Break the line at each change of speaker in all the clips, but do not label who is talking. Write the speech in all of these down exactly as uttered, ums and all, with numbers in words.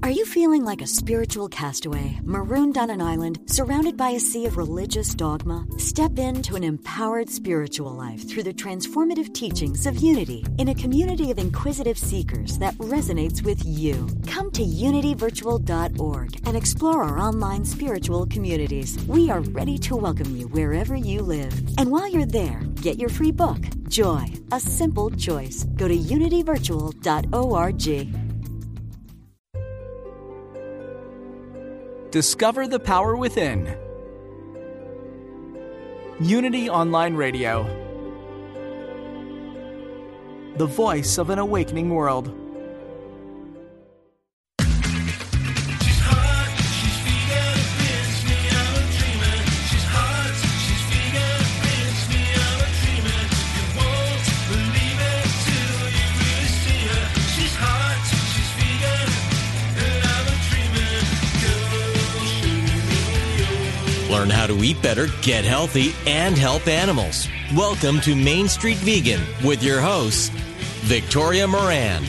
Are you feeling like a spiritual castaway, marooned on an island, surrounded by a sea of religious dogma? Step into an empowered spiritual life through the transformative teachings of Unity in a community of inquisitive seekers that resonates with you. Come to unity virtual dot org and explore our online spiritual communities. We are ready to welcome you wherever you live. And while you're there, get your free book, Joy, A Simple Choice. Go to unity virtual dot org.
Discover the power within. Unity Online Radio. The voice of an awakening world.
Learn how to eat better, get healthy, and help animals. Welcome to Main Street Vegan with your host, Victoria Moran.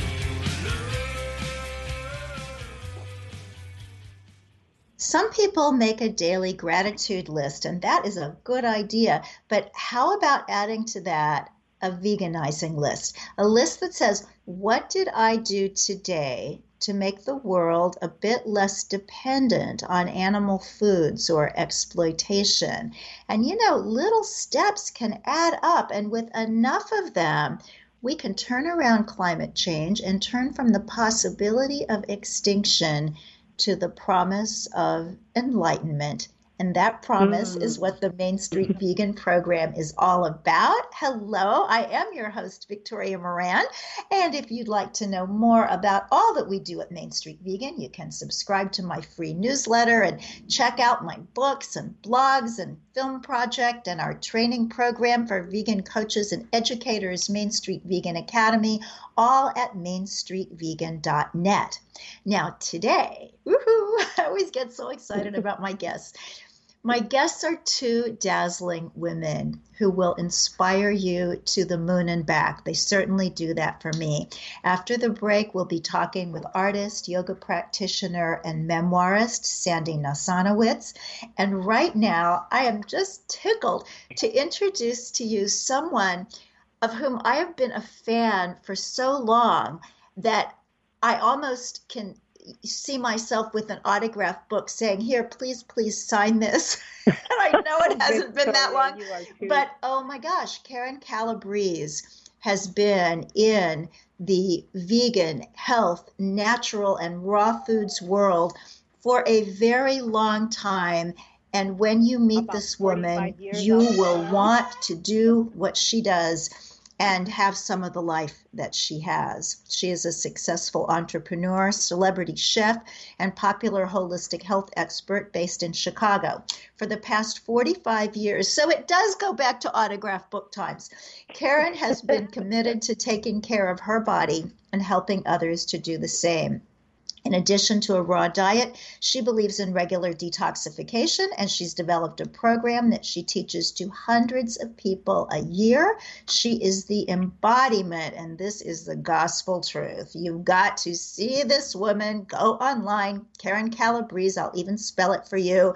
Some people make a daily gratitude list, and that is a good idea. But how about adding to that a veganizing list? A list that says, what did I do today to make the world a bit less dependent on animal foods or exploitation? And you know, little steps can add up, and with enough of them, we can turn around climate change and turn from the possibility of extinction to the promise of enlightenment. And that promise mm. is what the Main Street Vegan program is all about. Hello, I am your host, Victoria Moran. And if you'd like to know more about all that we do at Main Street Vegan, you can subscribe to my free newsletter and check out my books and blogs and film project and our training program for vegan coaches and educators, Main Street Vegan Academy, all at main street vegan dot net. Now today, woohoo, I always get so excited about my guests. My guests are two dazzling women who will inspire you to the moon and back. They certainly do that for me. After the break, we'll be talking with artist, yoga practitioner, and memoirist Sandy Nasanowitz. And right now, I am just tickled to introduce to you someone of whom I have been a fan for so long that I almost can see myself with an autograph book saying, here, please, please sign this. And I know it hasn't been that long, but oh my gosh, Karen Calabrese has been in the vegan, health, natural, and raw foods world for a very long time. And when you meet
About
this woman, you will want to do what she does and have some of the life that she has. She is a successful entrepreneur, celebrity chef, and popular holistic health expert based in Chicago. For the past forty-five years, so it does go back to autograph book times, Karen has been committed to taking care of her body and helping others to do the same. In addition to a raw diet, she believes in regular detoxification, and she's developed a program that she teaches to hundreds of people a year. She is the embodiment, and this is the gospel truth. You've got to see this woman. Go online, Karen Calabrese. I'll even spell it for you.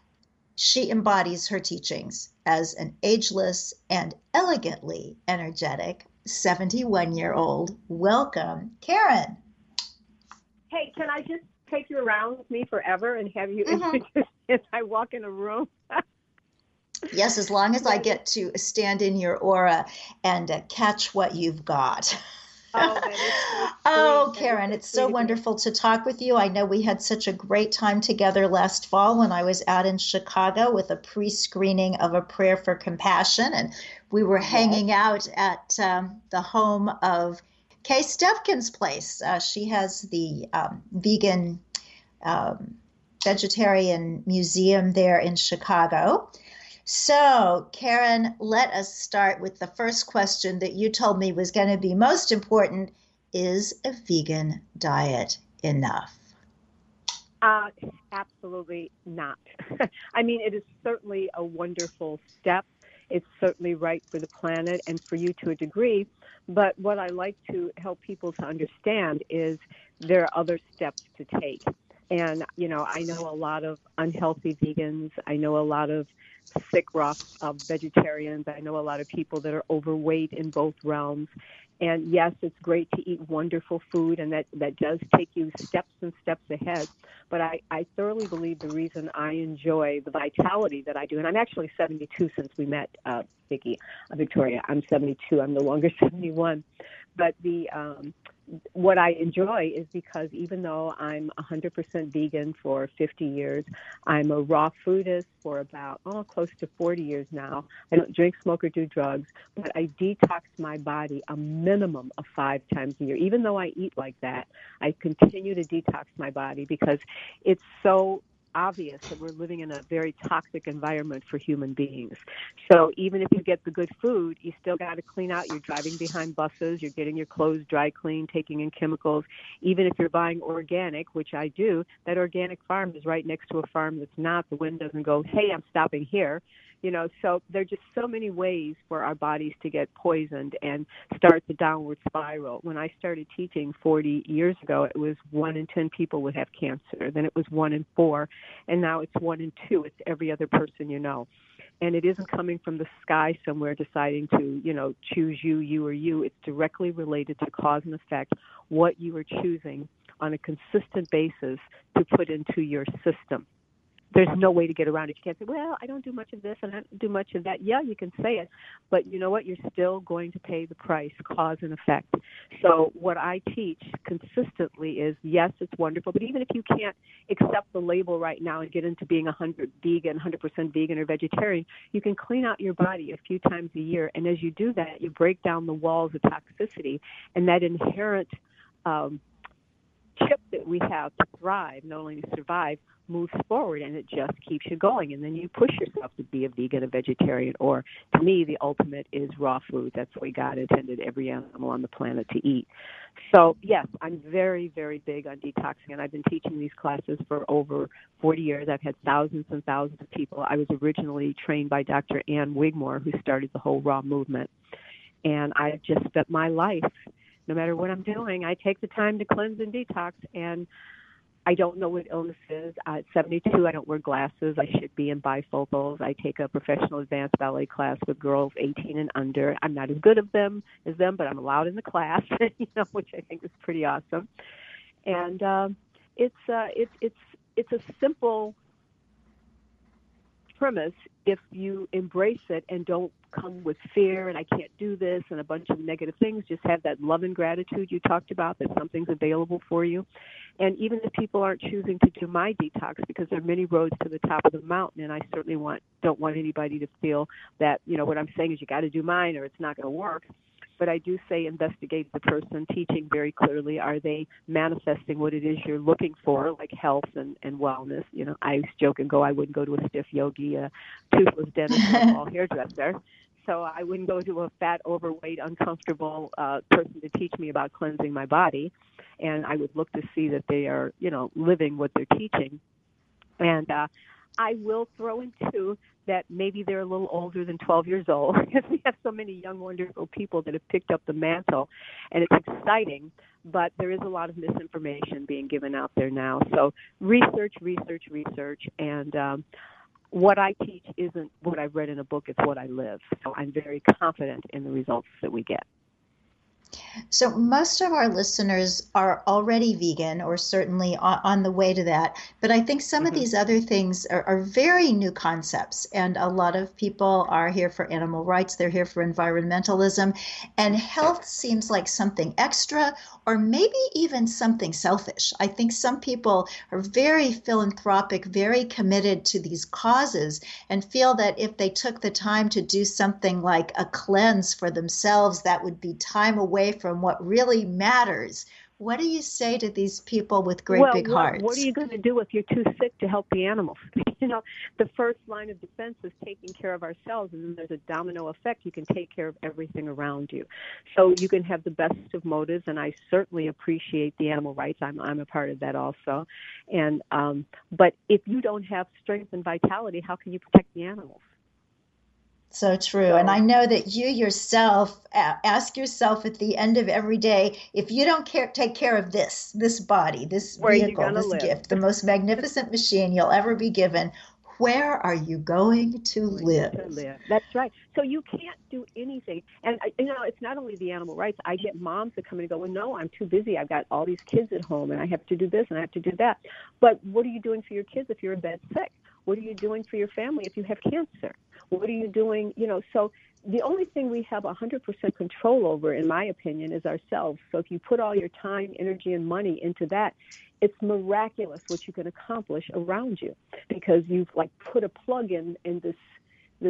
She embodies her teachings as an ageless and elegantly energetic seventy-one-year-old. Welcome, Karen.
Hey, can I just take you around with me forever and have you
Mm-hmm.
introduce as I walk in a room?
Yes, as long as I get to stand in your aura and uh, catch what you've got.
Oh, that is so
Oh,
sweet.
Karen,
That is
it's
so
so
sweet.
wonderful to talk with you. I know we had such a great time together last fall when I was out in Chicago with a pre-screening of A Prayer for Compassion, and we were hanging out at um, the home of Kay Stefkin's place. Uh, she has the um, vegan, um, vegetarian museum there in Chicago. So, Karen, let us start with the first question that you told me was going to be most important. Is a vegan diet enough?
Uh, absolutely not. I mean, it is certainly a wonderful step. It's certainly right for the planet and for you to a degree. But what I like to help people to understand is there are other steps to take. And, you know, I know a lot of unhealthy vegans. I know a lot of sick raw uh, vegetarians. I know a lot of people that are overweight in both realms. And yes, it's great to eat wonderful food, and that, that does take you steps and steps ahead. But I, I thoroughly believe the reason I enjoy the vitality that I do, and I'm actually seventy-two since we met, uh, Vicki, uh, Victoria. I'm seventy-two. I'm no longer seventy-one. But the um, what I enjoy is because even though I'm one hundred percent vegan for fifty years, I'm a raw foodist for about, oh, close to forty years now. I don't drink, smoke, or do drugs, but I detox my body a minimum of five times a year. Even though I eat like that, I continue to detox my body because it's so obvious that we're living in a very toxic environment for human beings. So even if you get the good food, you still got to clean out. You're driving behind buses, you're getting your clothes dry cleaned, taking in chemicals. Even if you're buying organic, which I do, that organic farm is right next to a farm that's not. The wind doesn't go, hey, I'm stopping here. You know, so there are just so many ways for our bodies to get poisoned and start the downward spiral. When I started teaching forty years ago, it was one in ten people would have cancer. Then it was one in four, and now it's one in two. It's every other person you know. And it isn't coming from the sky somewhere deciding to, you know, choose you, you, or you. It's directly related to cause and effect, what you are choosing on a consistent basis to put into your system. There's no way to get around it. You can't say, well, I don't do much of this and I don't do much of that. Yeah, you can say it, but you know what? You're still going to pay the price, cause and effect. So what I teach consistently is, yes, it's wonderful, but even if you can't accept the label right now and get into being one hundred vegan, one hundred percent vegan or vegetarian, you can clean out your body a few times a year. And as you do that, you break down the walls of toxicity, and that inherent um, chip that we have to thrive, not only to survive, moves forward, and it just keeps you going. And then you push yourself to be a vegan, a vegetarian, or to me, the ultimate is raw food. That's what God intended every animal on the planet to eat. So, yes, I'm very, very big on detoxing, and I've been teaching these classes for over forty years. I've had thousands and thousands of people. I was originally trained by Doctor Ann Wigmore, who started the whole raw movement, and I've just spent my life, no matter what I'm doing, I take the time to cleanse and detox, and I don't know what illness is. Uh, at seventy-two, I don't wear glasses. I should be in bifocals. I take a professional advanced ballet class with girls eighteen and under. I'm not as good of them as them, but I'm allowed in the class, you know, which I think is pretty awesome. And um, it's uh, it's it's it's a simple premise if you embrace it and don't come with fear and I can't do this and a bunch of negative things. Just have that love and gratitude you talked about, that something's available for you. And even if people aren't choosing to do my detox, because there are many roads to the top of the mountain, and I certainly want don't want anybody to feel that, you know, what I'm saying is you got to do mine or it's not going to work. But I do say investigate the person, teaching very clearly, are they manifesting what it is you're looking for, like health and, and wellness? You know, I joke and go, I wouldn't go to a stiff yogi, a toothless dentist, or a bald hairdresser. So I wouldn't go to a fat, overweight, uncomfortable uh, person to teach me about cleansing my body. And I would look to see that they are, you know, living what they're teaching. And uh, I will throw in, too, that maybe they're a little older than twelve years old, because we have so many young, wonderful people that have picked up the mantle, and it's exciting, but there is a lot of misinformation being given out there now. So research, research, research, and um, what I teach isn't what I've read in a book, it's what I live. So I'm very confident in the results that we get.
So most of our listeners are already vegan, or certainly on, on the way to that. But I think some mm-hmm. of these other things are, are very new concepts. And a lot of people are here for animal rights. They're here for environmentalism. And health seems like something extra, or maybe even something selfish. I think some people are very philanthropic, very committed to these causes, and feel that if they took the time to do something like a cleanse for themselves, that would be time away from what really matters. What do you say to these people with great
well,
big
what,
hearts?
What are you going to do if you're too sick to help the animals? You know, the first line of defense is taking care of ourselves, and then there's a domino effect. You can take care of everything around you. So you can have the best of motives, and I certainly appreciate the animal rights. I'm I'm a part of that also. And um, but if you don't have strength and vitality, how can you protect the animals?
So true.
So,
and I know that you yourself uh, ask yourself at the end of every day, if you don't care, take care of this, this body, this
where are you
vehicle,
going to
this
live?
gift, the most magnificent machine you'll ever be given, where are you going to live?
To live. That's right. So you can't do anything. And, you know, it's not only the animal rights. I get moms that come in and go, well, no, I'm too busy. I've got all these kids at home, and I have to do this, and I have to do that. But what are you doing for your kids if you're in bed sick? What are you doing for your family if you have cancer? What are you doing? You know, so the only thing we have one hundred percent control over, in my opinion, is ourselves. So if you put all your time, energy, and money into that, it's miraculous what you can accomplish around you, because you've like put a plug in in this this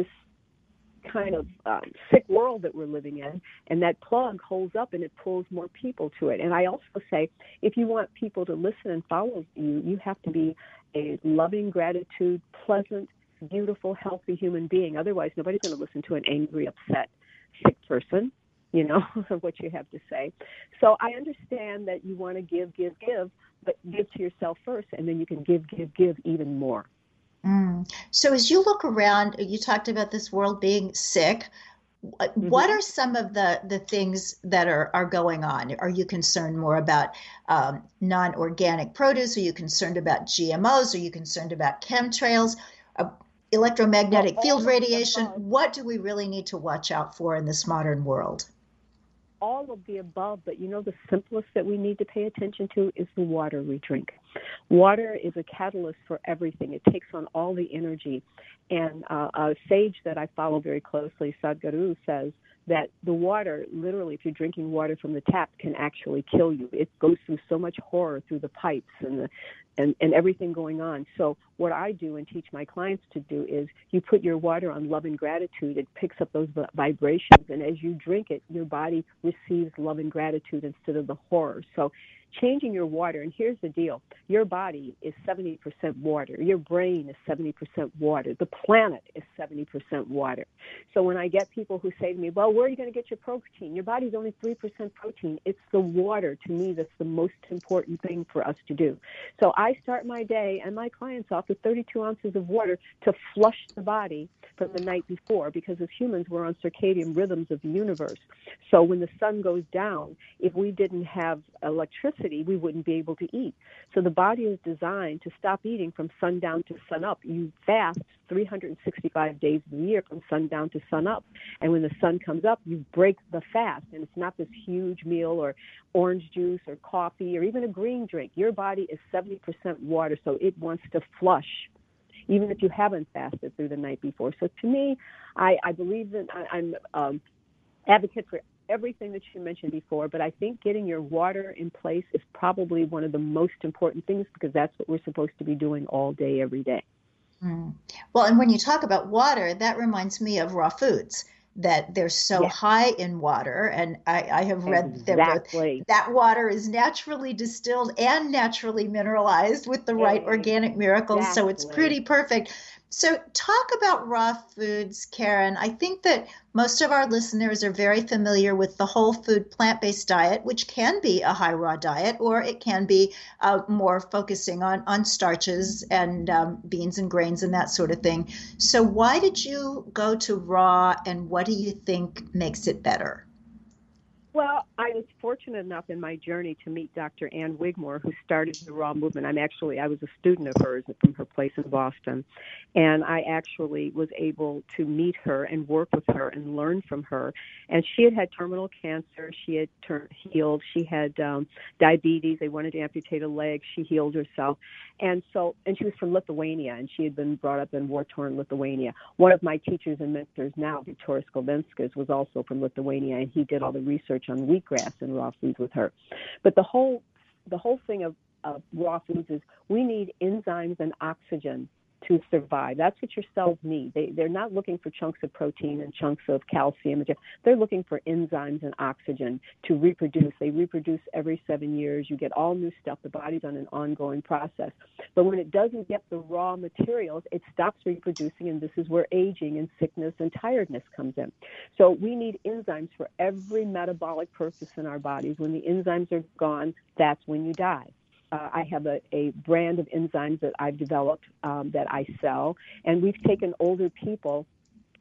kind of um, sick world that we're living in, and that plug holds up and it pulls more people to it. And I also say, if you want people to listen and follow you, you have to be a loving, gratitude, pleasant, beautiful, healthy human being. Otherwise, nobody's going to listen to an angry, upset, sick person, you know, what you have to say. So I understand that you want to give, give, give, but give to yourself first, and then you can give, give, give even more.
Mm. So as you look around, you talked about this world being sick. Mm-hmm. What are some of the, the things that are, are going on? Are you concerned more about um, non-organic produce? Are you concerned about G M Os? Are you concerned about chemtrails, uh, electromagnetic well, field radiation? What do we really need to watch out for in this modern world?
All of the above, but you know, the simplest that we need to pay attention to is the water we drink. Water is a catalyst for everything. It takes on all the energy. And uh, a sage that I follow very closely, Sadhguru, says that the water, literally, if you're drinking water from the tap, can actually kill you. It goes through so much horror through the pipes and the and, and everything going on. So what I do and teach my clients to do is you put your water on love and gratitude. It picks up those vibrations, and as you drink it, your body receives love and gratitude instead of the horror. So changing your water, and here's the deal, your body is seventy percent water, your brain is seventy percent water, the planet is seventy percent water. So when I get people who say to me, well, where are you going to get your protein? Your body's only three percent protein. It's the water, to me, that's the most important thing for us to do. So I start my day and my clients off with thirty-two ounces of water to flush the body from the night before, because as humans, we're on circadian rhythms of the universe. So when the sun goes down, if we didn't have electricity, we wouldn't be able to eat. So the body is designed to stop eating from sundown to sunup. You fast three hundred sixty-five days of the year from sundown to sunup. And when the sun comes up, you break the fast. And it's not this huge meal or orange juice or coffee or even a green drink. Your body is seventy percent water, so it wants to flush, even if you haven't fasted through the night before. So to me, I, I believe that I, I'm um, advocate for everything that you mentioned before, but I think getting your water in place is probably one of the most important things, because that's what we're supposed to be doing all day, every day.
Mm. Well, and when you talk about water, that reminds me of raw foods, that they're so yes. high in water. And I, I have read
exactly.
that, that water is naturally distilled and naturally mineralized with the right
exactly.
organic miracles. Exactly. So it's pretty perfect. So talk about raw foods, Karen. I think that most of our listeners are very familiar with the whole food plant-based diet, which can be a high raw diet, or it can be uh, more focusing on, on starches and um, beans and grains and that sort of thing. So why did you go to raw, and what do you think makes it better?
Well, I was fortunate enough in my journey to meet Doctor Ann Wigmore, who started the Raw movement. I'm actually, I was a student of hers from her place in Boston, and I actually was able to meet her and work with her and learn from her. And she had had terminal cancer. She had tur- healed. She had um, diabetes. They wanted to amputate a leg. She healed herself. And so, and she was from Lithuania, and she had been brought up in war-torn Lithuania. One of my teachers and mentors now, Viktoras Kulvinskas, was also from Lithuania, and he did all the research on wheatgrass and raw foods with her. But the whole the whole thing of, of raw foods is we need enzymes and oxygen to survive. That's what your cells need. They, they're not looking for chunks of protein and chunks of calcium. They're looking for enzymes and oxygen to reproduce. They reproduce every seven years. You get all new stuff. The body's on an ongoing process. But when it doesn't get the raw materials, it stops reproducing, and this is where aging and sickness and tiredness comes in. So we need enzymes for every metabolic process in our bodies. When the enzymes are gone, that's when you die. Uh, I have a, a brand of enzymes that I've developed um, that I sell, and we've taken older people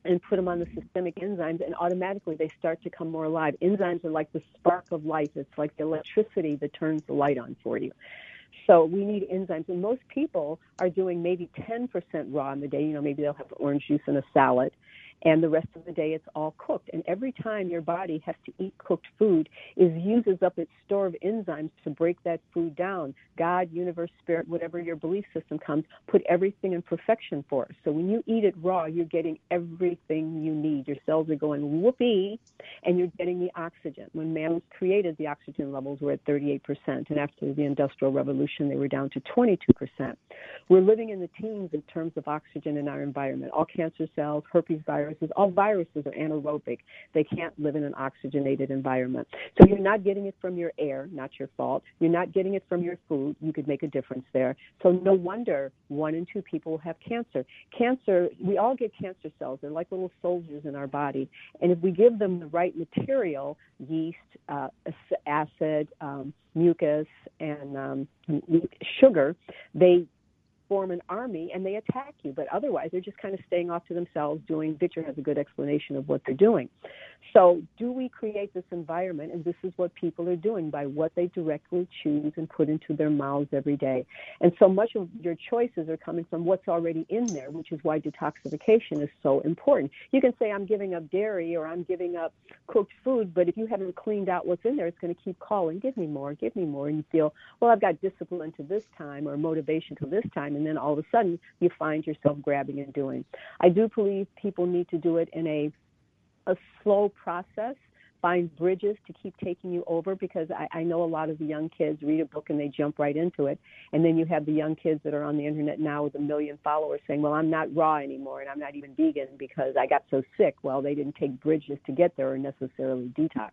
and put them on the systemic enzymes, and automatically they start to come more alive. Enzymes are like the spark of life. It's like the electricity that turns the light on for you. So we need enzymes, and most people are doing maybe ten percent raw in the day. You know, maybe they'll have orange juice and a salad, and the rest of the day it's all cooked. And every time your body has to eat cooked food, it uses up its store of enzymes to break that food down. God, universe, spirit, whatever your belief system comes, put everything in perfection for us. So when you eat it raw, you're getting everything you need. Your cells are going whoopee, and you're getting the oxygen. When man was created, the oxygen levels were at thirty-eight percent, and after the Industrial Revolution, they were down to twenty-two percent. We're living in the teens in terms of oxygen in our environment. All cancer cells, herpes viruses, all viruses are anaerobic. They can't live in an oxygenated environment. So you're not getting it from your air, not your fault. You're not getting it from your food. You could make a difference there. So no wonder one in two people have cancer. Cancer, we all get cancer cells. They're like little soldiers in our body. And if we give them the right material, yeast, uh, acid, um, mucus, and um, sugar, they form an army and they attack you. But otherwise, they're just kind of staying off to themselves doing, Victor has a good explanation of what they're doing. So do we create this environment? And this is what people are doing by what they directly choose and put into their mouths every day. And so much of your choices are coming from what's already in there, which is why detoxification is so important. You can say, I'm giving up dairy or I'm giving up cooked food, but if you haven't cleaned out what's in there, it's going to keep calling, give me more, give me more. And you feel, well, I've got discipline to this time or motivation to this time. And then all of a sudden you find yourself grabbing and doing. I do believe people need to do it in a a slow process, find bridges to keep taking you over, because I, I know a lot of the young kids read a book and they jump right into it. And then you have the young kids that are on the internet now with a million followers saying, well, I'm not raw anymore and I'm not even vegan because I got so sick. Well, they didn't take bridges to get there or necessarily detox.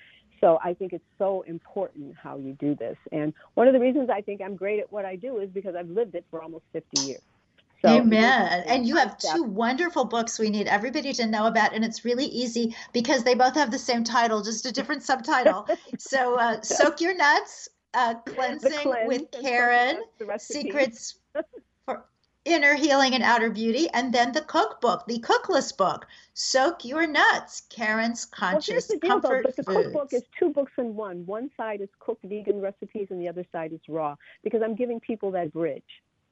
So I think it's so important how you do this. And one of the reasons I think I'm great at what I do is because I've lived it for almost fifty years. So
Amen. And you have two wonderful books we need everybody to know about. And it's really easy because they both have the same title, just a different subtitle. So uh, Soak Your Nuts, uh, Cleansing
Cleanse,
with Karen, Secrets for Inner Healing and Outer Beauty. And then the cookbook, the Cookless book, Soak Your Nuts, Karen's Conscious
well, deal,
Comfort
though, but the
Foods.
cookbook is two books in one. One side is cooked vegan recipes and the other side is raw, because I'm giving people that bridge.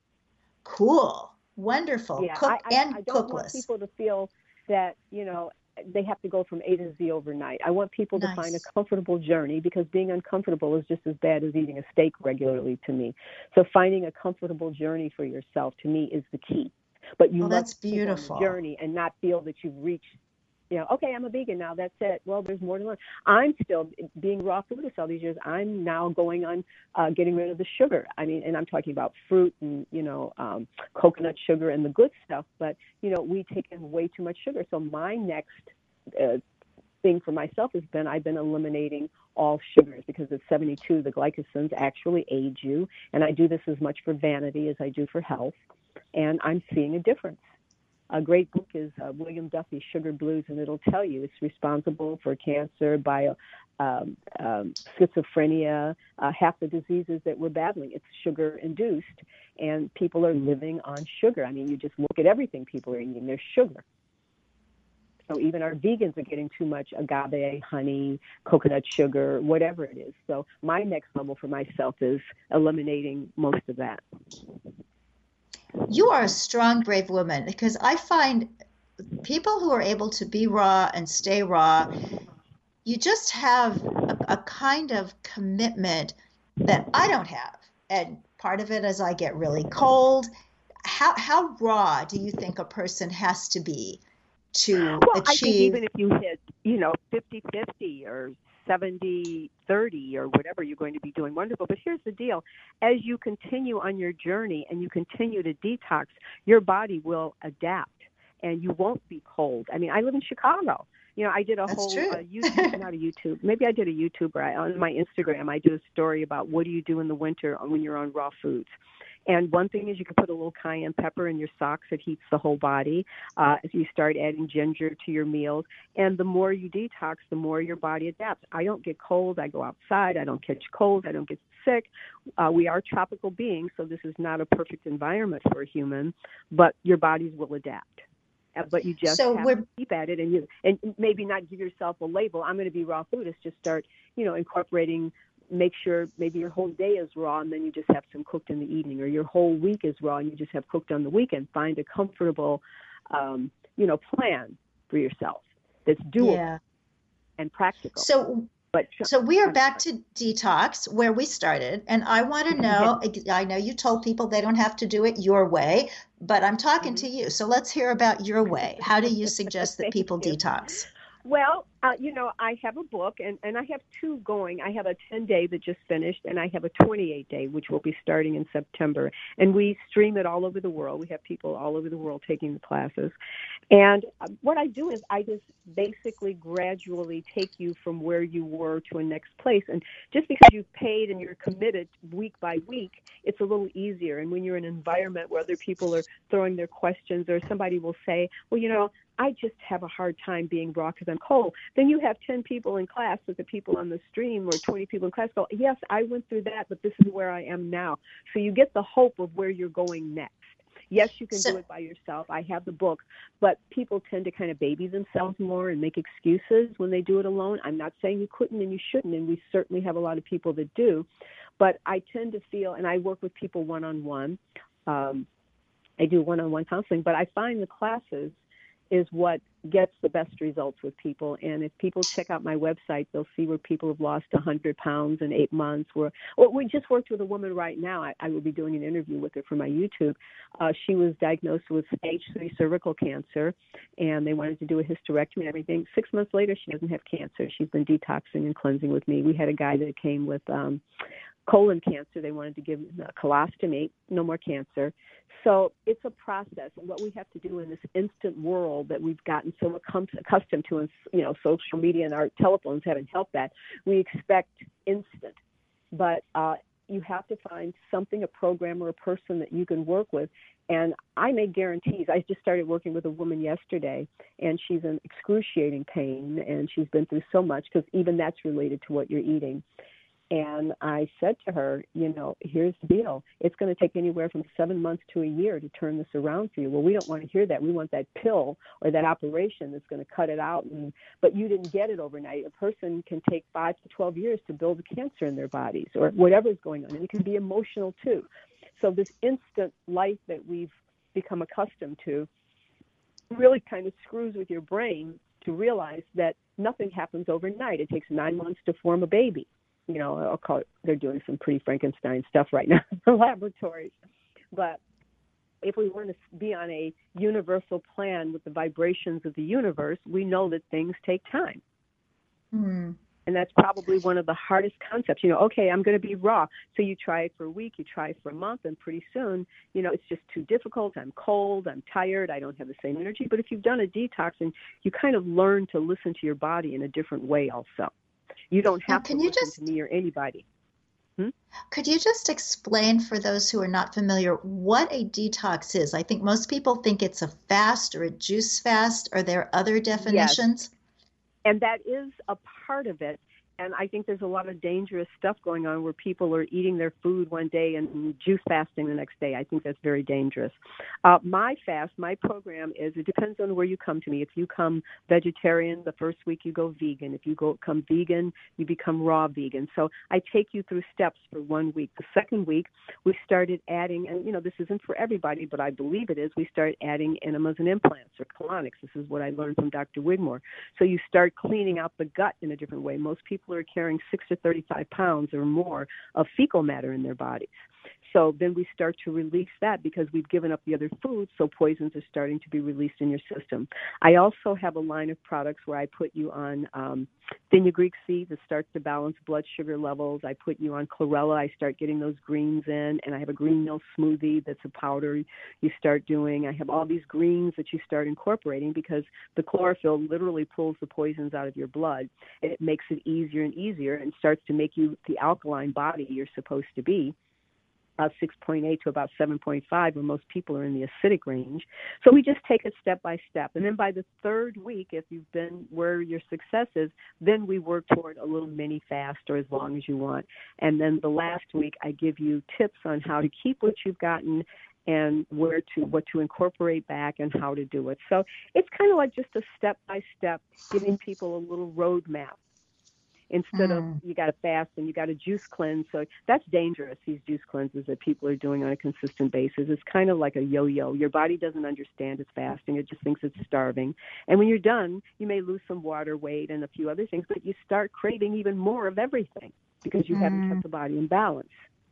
Cool. Wonderful.
Yeah,
Cook
I, I,
and
I don't
cookless.
want people to feel that, you know, they have to go from A to Z overnight. I want people
Nice.
to find a comfortable journey, because being uncomfortable is just as bad as eating a steak regularly to me. So finding a comfortable journey for yourself, to me, is the key. But you
Oh,
must
that's
keep
beautiful.
on the journey and not feel that you've reached, you know, okay, I'm a vegan now, that's it. Well, there's more to learn. I'm still, being raw foodist all these years, I'm now going on uh, getting rid of the sugar. I mean, and I'm talking about fruit and, you know, um, coconut sugar and the good stuff. But, you know, we take in way too much sugar. So my next uh, thing for myself has been, I've been eliminating all sugars, because at seventy-two, the glycosins actually age you. And I do this as much for vanity as I do for health. And I'm seeing a difference. A great book is uh, William Duffy's Sugar Blues, and it'll tell you it's responsible for cancer, bio, um, um, schizophrenia, uh, half the diseases that we're battling. It's sugar-induced, and people are living on sugar. I mean, you just look at everything people are eating. There's sugar. So even our vegans are getting too much agave, honey, coconut sugar, whatever it is. So my next level for myself is eliminating most of that.
You are a strong, brave woman, because I find people who are able to be raw and stay raw, you just have a, a kind of commitment that I don't have. And part of it is I get really cold. How how raw do you think a person has to be to
well,
achieve?
I think even if you hit, you know, fifty-fifty or seventy thirty or whatever, you're going to be doing wonderful. But here's the deal. As you continue on your journey and you continue to detox, your body will adapt and you won't be cold. I mean, I live in Chicago. You know, I did a
That's
whole
true.
uh, YouTube, not a YouTube, maybe I did a YouTube, right? On my Instagram, I do a story about what do you do in the winter when you're on raw foods. And one thing is you can put a little cayenne pepper in your socks. It heats the whole body. Uh, if you start adding ginger to your meals, and the more you detox, the more your body adapts. I don't get cold. I go outside. I don't catch colds. I don't get sick. Uh, we are tropical beings, so this is not a perfect environment for a human, but your bodies will adapt. uh, but you just
So
have
we're
to keep at it, and you and maybe not give yourself a label. I'm going to be raw foodist. Just start, you know, incorporating. Make sure maybe your whole day is raw, and then you just have some cooked in the evening, or your whole week is raw, and you just have cooked on the weekend. Find a comfortable, um, you know, plan for yourself that's doable
yeah.
and practical.
So
But
So we are back to detox where we started. And I want to know, I know you told people they don't have to do it your way, but I'm talking
mm-hmm.
to you. So let's hear about your way. How do you suggest that people
you.
detox?
Well, uh, you know, I have a book, and, and I have two going. I have a ten-day that just finished, and I have a twenty-eight day, which will be starting in September. And we stream it all over the world. We have people all over the world taking the classes. And what I do is I just basically gradually take you from where you were to a next place. And just because you've paid and you're committed week by week, it's a little easier. And when you're in an environment where other people are throwing their questions, or somebody will say, well, you know, I just have a hard time being raw because I'm cold. Then you have ten people in class with the people on the stream, or twenty people in class go, yes, I went through that, but this is where I am now. So you get the hope of where you're going next. Yes, you can
so,
do it by yourself. I have the book, but people tend to kind of baby themselves more and make excuses when they do it alone. I'm not saying you couldn't and you shouldn't, and we certainly have a lot of people that do, but I tend to feel, and I work with people one-on-one. Um, I do one-on-one counseling, but I find the classes is what gets the best results with people. And if people check out my website, they'll see where people have lost one hundred pounds in eight months. Where, well, we just worked with a woman right now. I, I will be doing an interview with her for my YouTube. Uh, she was diagnosed with stage three cervical cancer, and they wanted to do a hysterectomy and everything. Six months later, she doesn't have cancer. She's been detoxing and cleansing with me. We had a guy that came with um, colon cancer. They wanted to give him a colostomy, no more cancer. So it's a process, and what we have to do in this instant world that we've gotten so accustomed to, and you know, social media and our telephones haven't helped that. We expect instant, but uh, you have to find something, a program or a person that you can work with. And I make guarantees. I just started working with a woman yesterday, and she's in excruciating pain, and she's been through so much because even that's related to what you're eating. And I said to her, you know, here's the deal. It's going to take anywhere from seven months to a year to turn this around for you. Well, we don't want to hear that. We want that pill or that operation that's going to cut it out. And, but you didn't get it overnight. A person can take five to twelve years to build a cancer in their bodies or whatever's going on. And it can be emotional too. So this instant life that we've become accustomed to really kind of screws with your brain to realize that nothing happens overnight. It takes nine months to form a baby. You know, I'll call it, they're doing some pretty Frankenstein stuff right now in the laboratories. But if we want to be on a universal plan with the vibrations of the universe, we know that things take time.
Mm.
And that's probably one of the hardest concepts. You know, okay, I'm going to be raw. So you try it for a week, you try it for a month, and pretty soon, you know, it's just too difficult. I'm cold, I'm tired, I don't have the same energy. But if you've done a detox, and you kind of learn to listen to your body in a different way also. You don't have
can
to
you
listen
just,
to me or anybody. Hmm?
Could you just explain for those who are not familiar what a detox is? I think most people think it's a fast or a juice fast. Are there other definitions?
Yes. And that is a part of it. And I think there's a lot of dangerous stuff going on where people are eating their food one day and juice fasting the next day. I think that's very dangerous. Uh, my fast, my program is, it depends on where you come to me. If you come vegetarian, the first week you go vegan. If you go come vegan, you become raw vegan. So I take you through steps for one week. The second week, we started adding, and you know, this isn't for everybody, but I believe it is, we start adding enemas and implants or colonics. This is what I learned from Doctor Wigmore. So you start cleaning out the gut in a different way. Most people are carrying six to thirty-five pounds or more of fecal matter in their bodies. So then we start to release that because we've given up the other foods, so poisons are starting to be released in your system. I also have a line of products where I put you on um, fenugreek seed that starts to balance blood sugar levels. I put you on chlorella. I start getting those greens in, and I have a green mill smoothie that's a powder you start doing. I have all these greens that you start incorporating because the chlorophyll literally pulls the poisons out of your blood, and it makes it easier and easier and starts to make you the alkaline body you're supposed to be. Uh, six point eight to about seven point five, where most people are in the acidic range. So we just take it step by step. And then by the third week, if you've been where your success is, then we work toward a little mini fast or as long as you want. And then the last week, I give you tips on how to keep what you've gotten and where to, what to incorporate back and how to do it. So it's kind of like just a step-by-step, giving people a little roadmap instead mm. of you got to fast and you got to juice cleanse. So that's dangerous, these juice cleanses that people are doing on a consistent basis. It's kind of like a yo-yo. Your body doesn't understand it's fasting. It just thinks it's starving. And when you're done, you may lose some water, weight, and a few other things, but you start craving even more of everything because you mm. haven't kept the body in balance.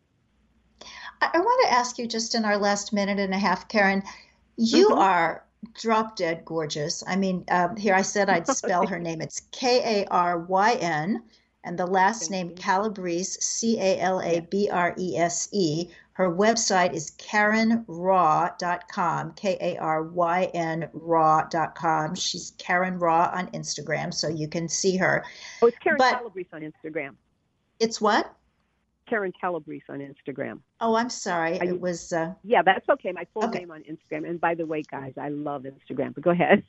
I, I want to ask you just in our last minute and a half, Karen, you mm-hmm. are drop dead gorgeous. I mean, um, here I said I'd spell her name. It's K A R Y N, and the last name Calabrese, C A L A B R E S E. Her website is karen raw dot com, K A R Y N raw dot com. She's Karen Raw on Instagram, so you can see her.
Oh, it's Karen but Calabrese on Instagram.
It's what?
Karen Calabrese on Instagram.
Oh, I'm sorry.
I,
it was... Uh...
Yeah, that's okay. My full
okay.
name on Instagram. And by the way, guys, I love Instagram, but go ahead.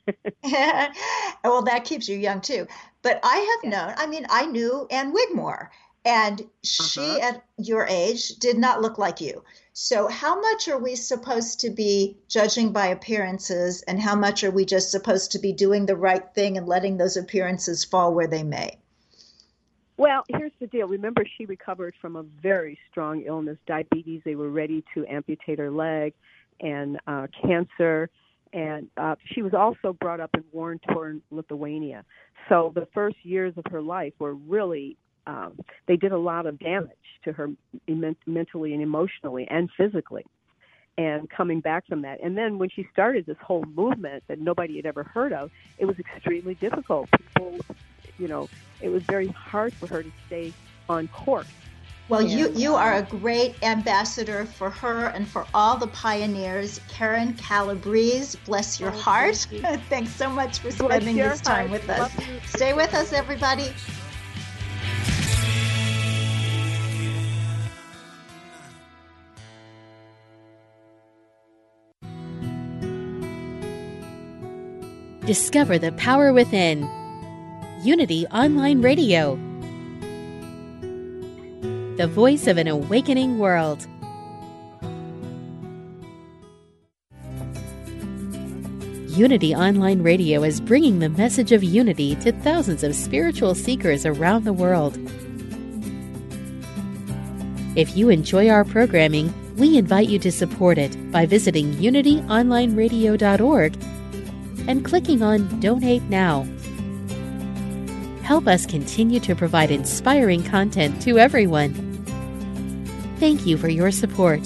Well, that keeps you young, too. But I have yeah. known, I mean, I knew Ann Wigmore, and she, uh-huh. at your age, did not look like you. So how much are we supposed to be judging by appearances, and how much are we just supposed to be doing the right thing and letting those appearances fall where they may?
Well, here's the deal. Remember, she recovered from a very strong illness, diabetes. They were ready to amputate her leg, and uh, cancer. And uh, she was also brought up in war-torn Lithuania. So the first years of her life were really, um, they did a lot of damage to her mentally and emotionally and physically, and coming back from that. And then when she started this whole movement that nobody had ever heard of, it was extremely difficult. People, you know, it was very hard for her to stay on course.
Well, and, you, you are a great ambassador for her and for all the pioneers. Karen Calabrese, bless your oh, heart. Thank you. Thanks so much for spending this time
heart.
with us. Stay with us, everybody.
Discover the power within. Unity Online Radio, the voice of an awakening world. Unity Online Radio is bringing the message of unity to thousands of spiritual seekers around the world. If you enjoy our programming, we invite you to support it by visiting unity online radio dot org and clicking on Donate Now. Help us continue to provide inspiring content to everyone. Thank you for your support.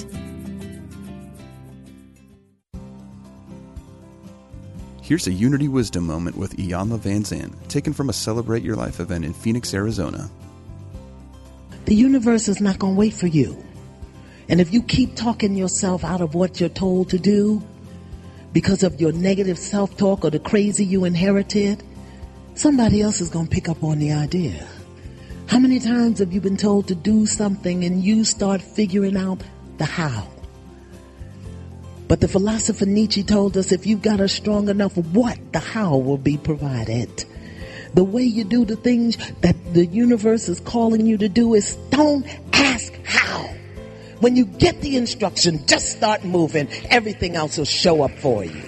Here's a Unity Wisdom moment with Iyanla Vanzant, taken from a Celebrate Your Life event in Phoenix, Arizona.
The universe is not going to wait for you. And if you keep talking yourself out of what you're told to do because of your negative self-talk or the crazy you inherited, somebody else is going to pick up on the idea. How many times have you been told to do something and you start figuring out the how? But the philosopher Nietzsche told us if you've got a strong enough what, the how will be provided. The way you do the things that the universe is calling you to do is don't ask how. When you get the instruction, just start moving. Everything else will show up for you.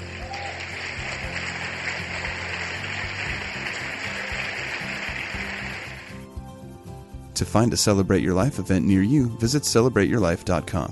To find a Celebrate Your Life event near you, visit celebrate your life dot com.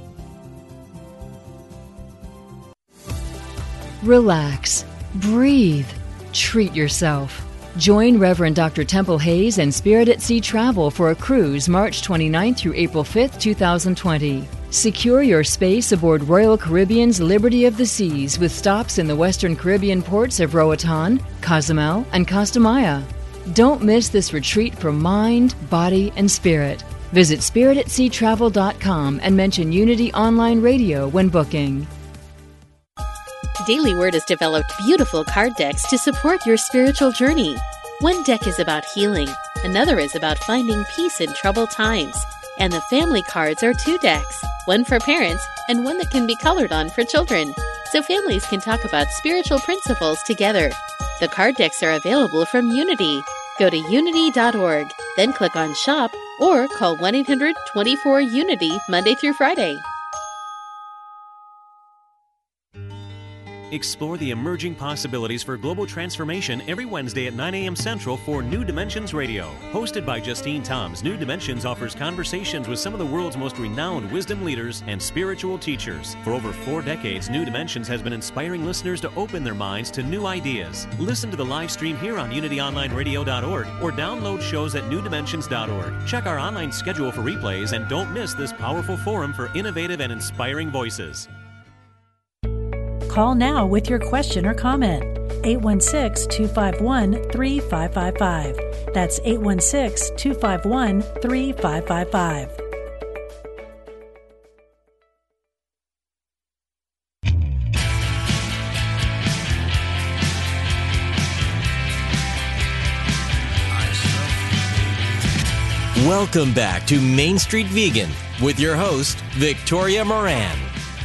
Relax, breathe, treat yourself. Join Reverend Doctor Temple Hayes and Spirit at Sea Travel for a cruise March twenty-ninth through April fifth, twenty twenty. Secure your space aboard Royal Caribbean's Liberty of the Seas with stops in the Western Caribbean ports of Roatan, Cozumel, and Costa Maya. Don't miss this retreat for mind, body, and spirit. Visit spirit at sea travel dot com and mention Unity Online Radio when booking.
Daily Word has developed beautiful card decks to support your spiritual journey. One deck is about healing, another is about finding peace in troubled times. And the family cards are two decks, one for parents and one that can be colored on for children, so families can talk about spiritual principles together. The card decks are available from Unity. Go to unity dot org, then click on Shop, or call one eight hundred, two four, UNITY Monday through Friday.
Explore the emerging possibilities for global transformation every Wednesday at nine a.m. Central for New Dimensions Radio. Hosted by Justine Toms, New Dimensions offers conversations with some of the world's most renowned wisdom leaders and spiritual teachers. For over four decades, New Dimensions has been inspiring listeners to open their minds to new ideas. Listen to the live stream here on unity online radio dot org or download shows at new dimensions dot org. Check our online schedule for replays and don't miss this powerful forum for innovative and inspiring voices.
Call now with your question or comment. eight one six, two five one, three five five five. That's eight one six, two five one, three five five five.
Welcome back to Main Street Vegan with your host, Victoria Moran.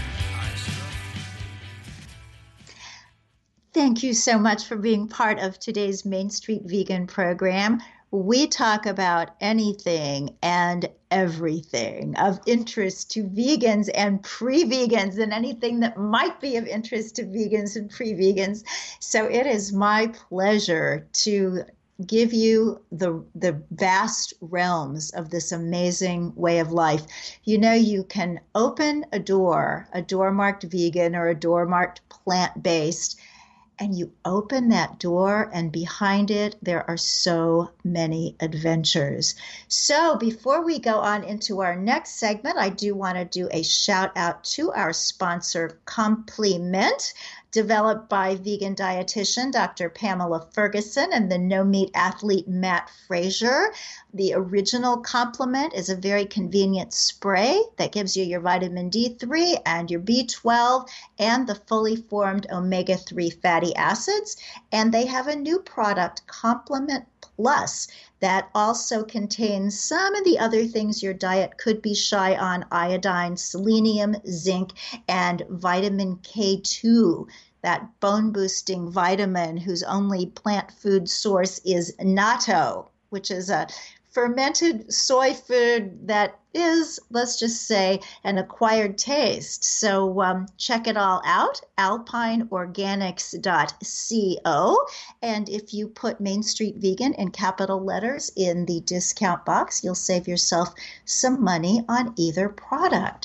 Thank you so much for being part of today's Main Street Vegan program. We talk about anything and everything of interest to vegans and pre-vegans and anything that might be of interest to vegans and pre-vegans. So it is my pleasure to give you the the vast realms of this amazing way of life. You know, you can open a door, a door marked vegan or a door marked plant-based, and you open that door, and behind it, there are so many adventures. So before we go on into our next segment, I do want to do a shout out to our sponsor, Complement, developed by vegan dietitian Doctor Pamela Ferguson and the no-meat athlete Matt Frazier. The original Complement is a very convenient spray that gives you your vitamin D three and your B twelve and the fully formed omega three fatty acids. And they have a new product, Complement Plus, that also contains some of the other things your diet could be shy on: iodine, selenium, zinc, and vitamin K two. That bone-boosting vitamin whose only plant food source is natto, which is a fermented soy food that is, let's just say, an acquired taste. So um, check it all out, alpine organics dot co. And if you put Main Street Vegan in capital letters in the discount box, you'll save yourself some money on either product.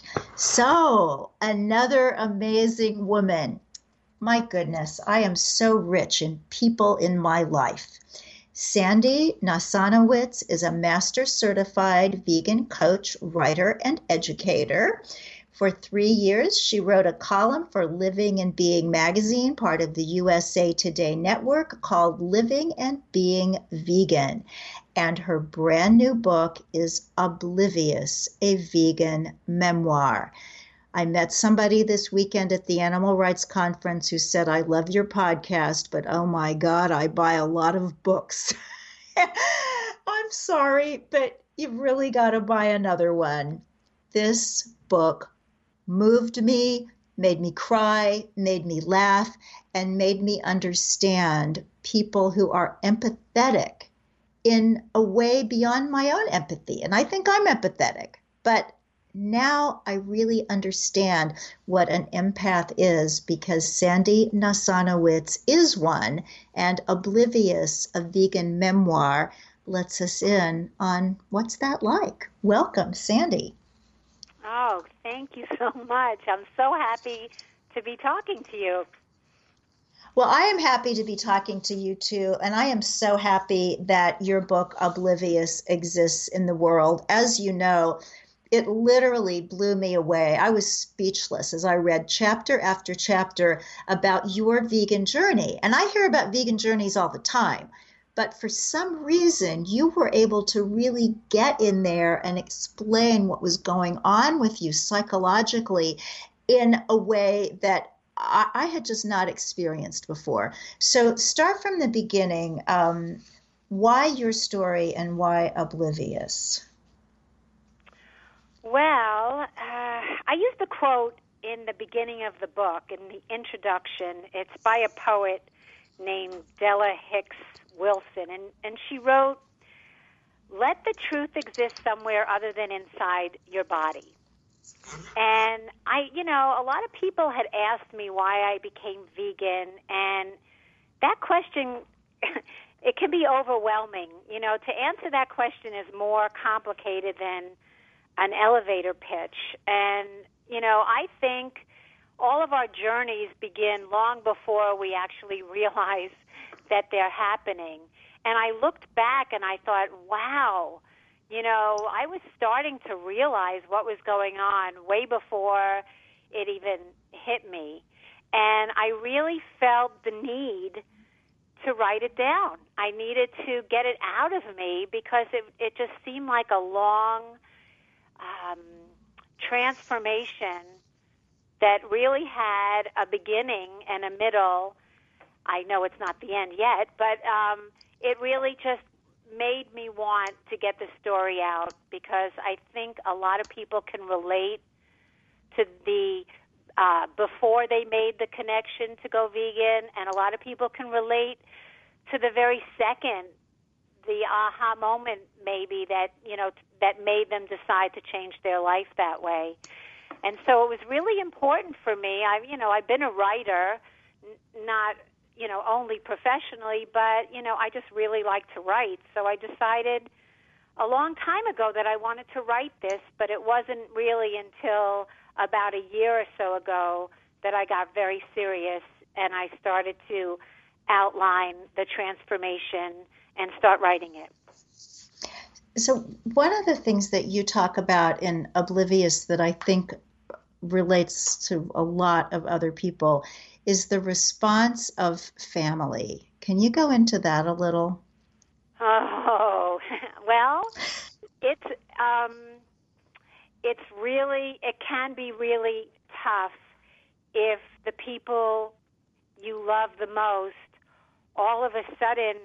So another amazing woman. My goodness, I am so rich in people in my life. Sandy Nasanowitz is a master certified vegan coach, writer, and educator. For three years, she wrote a column for Living and Being magazine, part of the U S A Today network, called Living and Being Vegan. And her brand new book is Oblivious, a vegan memoir. I met somebody this weekend at the Animal Rights Conference who said, I love your podcast, but oh my God, I buy a lot of books. I'm sorry, but you've really got to buy another one. This book moved me, made me cry, made me laugh, and made me understand people who are empathetic in a way beyond my own empathy. And I think I'm empathetic, but now I really understand what an empath is, because Sandy Nasanowitz is one, and Oblivious, a vegan memoir, lets us in on what's that like. Welcome, Sandy.
Oh, thank you so much. I'm so happy to be talking to you.
Well, I am happy to be talking to you too, and I am so happy that your book, Oblivious, exists in the world. As you know, it literally blew me away. I was speechless as I read chapter after chapter about your vegan journey. And I hear about vegan journeys all the time. But for some reason, you were able to really get in there and explain what was going on with you psychologically in a way that I, I had just not experienced before. So start from the beginning. Um, why your story and why Oblivious?
Well, uh, I used the quote in the beginning of the book, in the introduction. It's by a poet named Della Hicks Wilson, and, and she wrote, "Let the truth exist somewhere other than inside your body. And I, you know, a lot of people had asked me why I became vegan, and that question, it can be overwhelming. You know, to answer that question is more complicated than an elevator pitch. And, you know, I think all of our journeys begin long before we actually realize that they're happening. And I looked back and I thought, wow, you know, I was starting to realize what was going on way before it even hit me. And I really felt the need to write it down. I needed to get it out of me because it, it just seemed like a long um, transformation that really had a beginning and a middle. I know it's not the end yet, but um, it really just made me want to get the story out because I think a lot of people can relate to the uh, before they made the connection to go vegan, and a lot of people can relate to the very second, the aha moment maybe that, you know, that made them decide to change their life that way. And so it was really important for me. I, you know, I've been a writer, n- not, you know, only professionally, but, you know, I just really like to write. So I decided a long time ago that I wanted to write this, but it wasn't really until about a year or so ago that I got very serious and I started to outline the transformation and start writing it.
So one of the things that you talk about in Oblivious that I think relates to a lot of other people is the response of family. Can you go into that a little?
Oh, well, it's um, it's really, it can be really tough if the people you love the most all of a sudden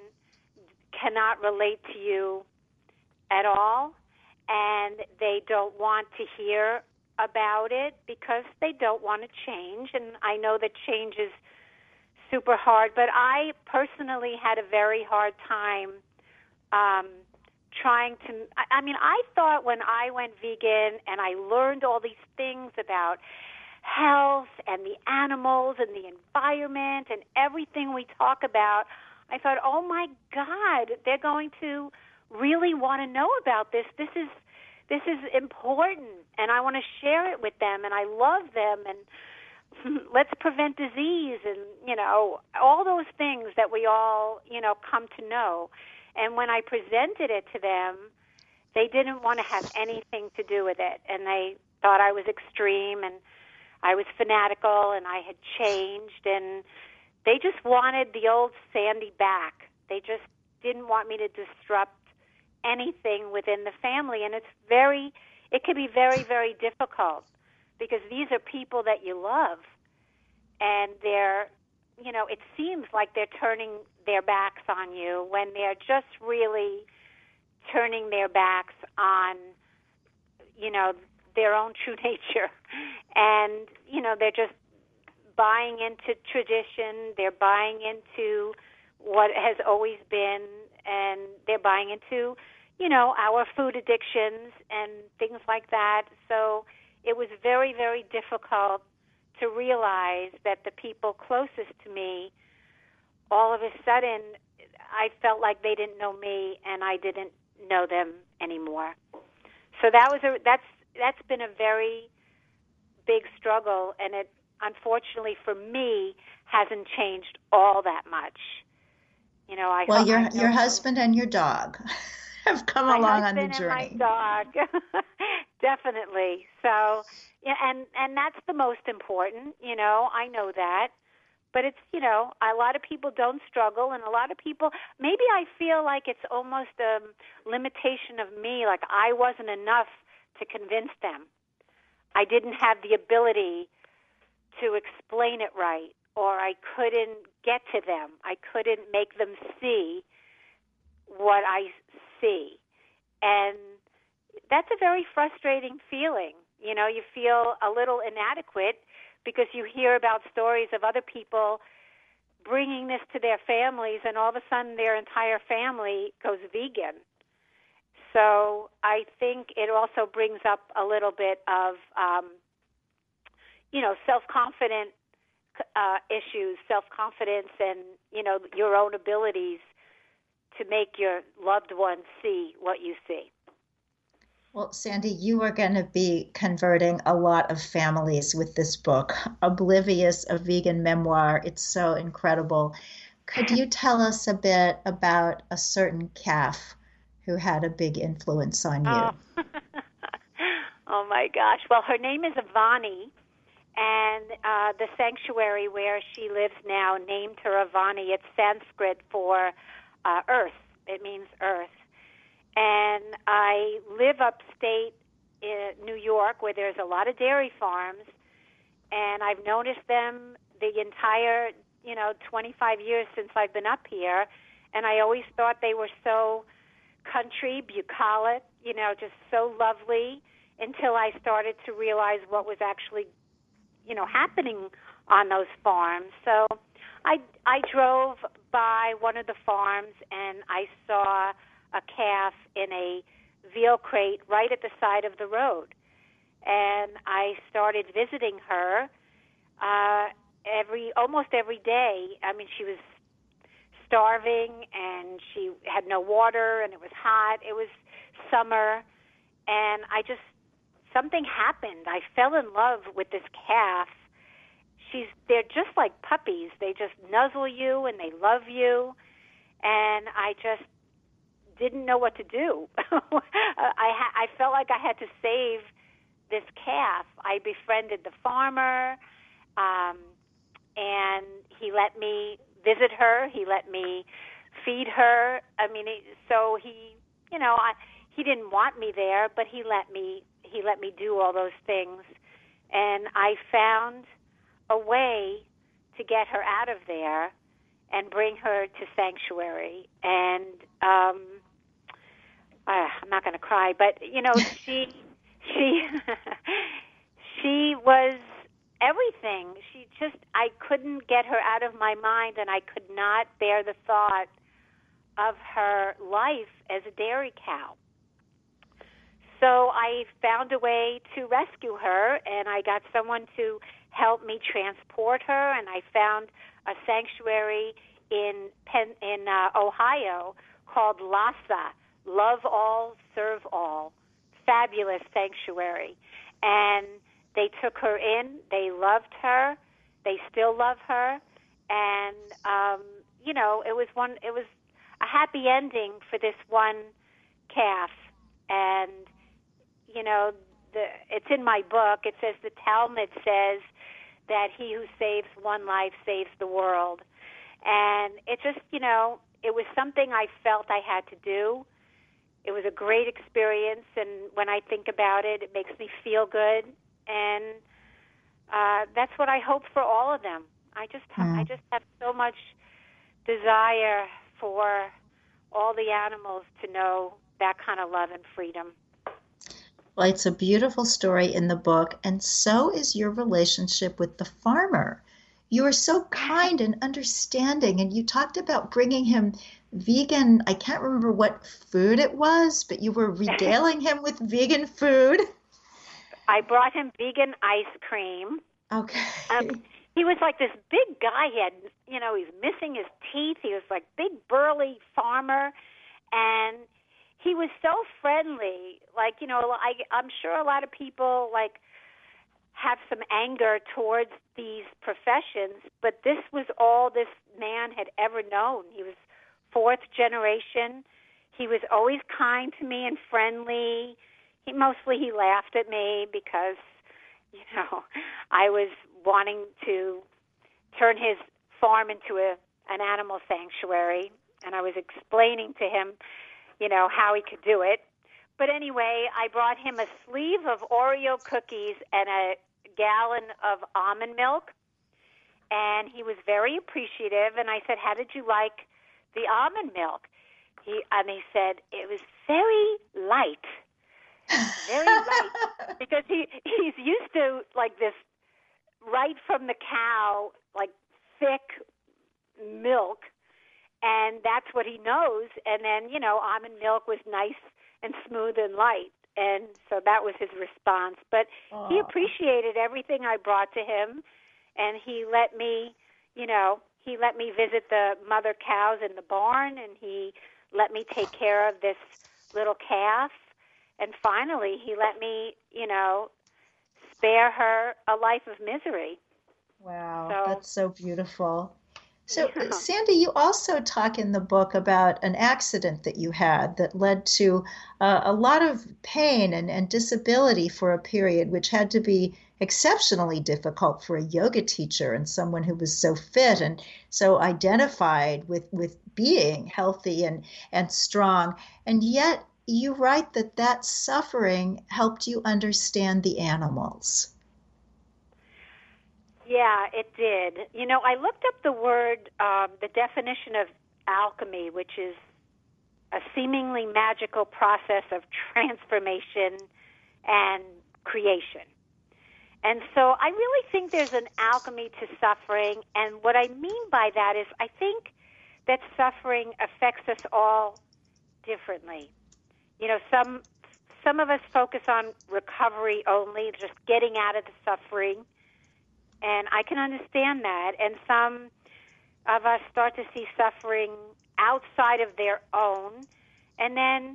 cannot relate to you at all, and they don't want to hear about it because they don't want to change. And I know that change is super hard, but I personally had a very hard time um, trying to, I, I mean, I thought when I went vegan and I learned all these things about health and the animals and the environment and everything we talk about, I thought, oh my God, they're going to really want to know about this. This is this is important, and I want to share it with them, and I love them, and let's prevent disease, and, you know, all those things that we all, you know, come to know. And when I presented it to them, they didn't want to have anything to do with it, and they thought I was extreme, and I was fanatical, and I had changed, and they just wanted the old Sandy back. They just didn't want me to disrupt anything within the family, and it's very, it can be very, very difficult because these are people that you love, and they're, you know, it seems like they're turning their backs on you when they're just really turning their backs on, you know, their own true nature, and, you know, they're just buying into tradition, they're buying into what has always been, and they're buying into, you know, our food addictions and things like that. So it was very, very difficult to realize that the people closest to me, all of a sudden, I felt like they didn't know me and I didn't know them anymore. So that was a that's that's been a very big struggle, and it unfortunately for me hasn't changed all that much. You know, I
well,
ho-
your
I
your husband and your dog have come
my
along on the
husband
journey.
And my dog, definitely. So, yeah, and and that's the most important. You know, I know that, but it's, you know, a lot of people don't struggle, and a lot of people, maybe I feel like it's almost a limitation of me, like I wasn't enough to convince them. I didn't have the ability to explain it right, or I couldn't get to them. I couldn't make them see what I see. And that's a very frustrating feeling. You know, you feel a little inadequate because you hear about stories of other people bringing this to their families, and all of a sudden their entire family goes vegan. So I think it also brings up a little bit of, um, you know, self-confident uh, issues, self-confidence, and, you know, your own abilities to make your loved ones see what you see.
Well, Sandy, you are going to be converting a lot of families with this book, Oblivious, a Vegan Memoir. It's so incredible. Could you tell us a bit about a certain calf who had a big influence on you?
Oh, oh my gosh. Well, her name is Avani, and uh, the sanctuary where she lives now named her Avani. It's Sanskrit for uh, earth. It means earth. And I live upstate in New York where there's a lot of dairy farms, and I've noticed them the entire, you know, twenty-five years since I've been up here, and I always thought they were so country, bucolic, you know, just so lovely, until I started to realize what was actually, you know, happening on those farms. So I, I drove by one of the farms, and I saw a calf in a veal crate right at the side of the road. And I started visiting her uh, every almost every day. I mean, she was starving, and she had no water, and it was hot. It was summer, and I just, something happened. I fell in love with this calf. She's, they're just like puppies. They just nuzzle you, and they love you, and I just didn't know what to do. I, ha- I felt like I had to save this calf. I befriended the farmer, um, and he let me visit her. He let me feed her. I mean, he, so he, you know, I, he didn't want me there, but he let me. He let me do all those things, and I found a way to get her out of there and bring her to sanctuary. And um, uh, I'm not going to cry, but you know, she, she, she was everything. She just, I couldn't get her out of my mind, and I could not bear the thought of her life as a dairy cow. So I found a way to rescue her, and I got someone to help me transport her, and I found a sanctuary in Penn, in uh, Ohio called LASA, Love All, Serve All. Fabulous sanctuary. And they took her in. They loved her. They still love her. And, um, you know, it was one. It was a happy ending for this one calf. And, you know, the, it's in my book. It says, the Talmud says that he who saves one life saves the world. And it just, you know, it was something I felt I had to do. It was a great experience, and when I think about it, it makes me feel good. And uh, that's what I hope for all of them. I just, mm. I just have so much desire for all the animals to know that kind of love and freedom.
Well, it's a beautiful story in the book, and so is your relationship with the farmer. You are so kind and understanding, and you talked about bringing him vegan, I can't remember what food it was, but you were regaling him with vegan food.
I brought him vegan ice cream.
Okay.
Um, he was like this big guy. He had, you know, he's missing his teeth. He was like big, burly farmer, and he was so friendly. Like, you know, I, I'm sure a lot of people, like, have some anger towards these professions, but this was all this man had ever known. He was fourth generation. He was always kind to me and friendly. He mostly he laughed at me because, you know, I was wanting to turn his farm into a an animal sanctuary, and I was explaining to him, you know, how he could do it. But anyway, I brought him a sleeve of Oreo cookies and a gallon of almond milk, and he was very appreciative. And I said, how did you like the almond milk? He and he said, it was very light, very light, because he he's used to like this right from the cow, like thick milk, and that's what he knows. And then, you know, almond milk was nice and smooth and light. And so that was his response. But Aww. He appreciated everything I brought to him, and he let me, you know, he let me visit the mother cows in the barn, and he let me take care of this little calf. And finally, he let me, you know, spare her a life of misery.
Wow,
so,
that's so beautiful. So,
yeah.
Sandy, you also talk in the book about an accident that you had that led to uh, a lot of pain and, and disability for a period, which had to be exceptionally difficult for a yoga teacher and someone who was so fit and so identified with, with being healthy and, and strong. And yet you write that that suffering helped you understand the animals.
Yeah, it did. You know, I looked up the word, um, the definition of alchemy, which is a seemingly magical process of transformation and creation. And so I really think there's an alchemy to suffering. And what I mean by that is I think that suffering affects us all differently. You know, some some of us focus on recovery only, just getting out of the suffering. And I can understand that. And some of us start to see suffering outside of their own. And then